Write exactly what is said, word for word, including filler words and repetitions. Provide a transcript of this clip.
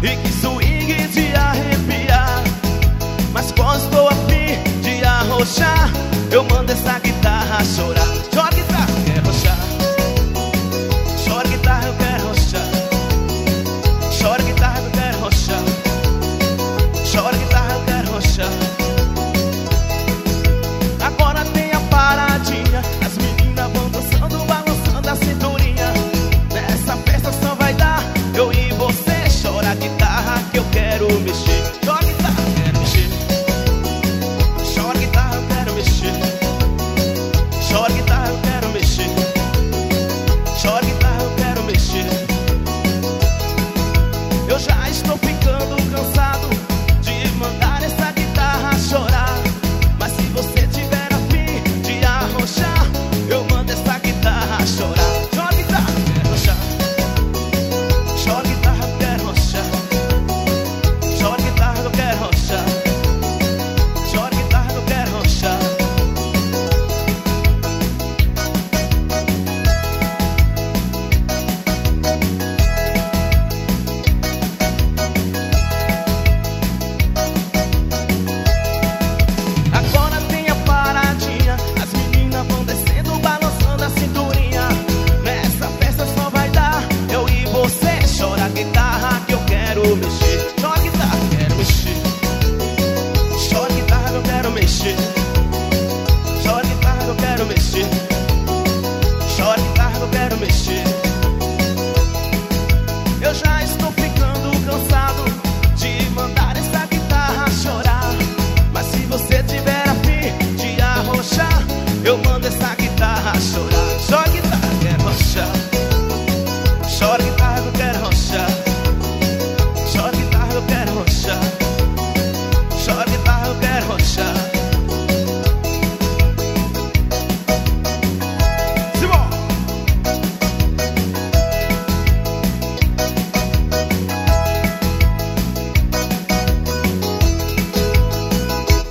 e que swing de arrepiar. Mas quando estou a fim de arrochar, eu mando essa guitarra chorar. Chora guitarra, eu quero rochar. Chora guitarra, eu quero rochar. Chora guitarra, eu quero rochar. Chora guitarra, eu quero rochar. Agora tem a paradinha, as meninas vão dançando, balançando a cinturinha. Nessa festa só vai dar eu e você. Chora guitarra que eu quero mexer. Chora guitarra, eu quero mexer. Chora guitarra, eu quero mexer. Chora guitarra, eu quero mexer. Chora guitarra, eu quero mexer. Eu já estou ficando cansado de mandar essa guitarra chorar. Mas se você tiver a fim de arrochar, eu mando essa guitarra chorar. Chora guitarra, eu quero rochar. Chora guitarra, eu quero rochar. Chora guitarra, eu quero rochar. Chora guitarra, eu quero rochar. Agora tem a paradinha, as meninas vão descendo, balançando a cinturinha. Nessa festa só vai dar eu e você. Chora guitarra que eu quero mexer. Chora guitarra, eu quero mexer. Chora guitarra, eu quero mexer. Chora guitarra, eu quero mexer. Chora guitarra, eu quero mexer. Eu já estou ficando cansado de mandar essa guitarra chorar. Mas se você tiver a fim de arrochar, eu mando essa guitarra chorar.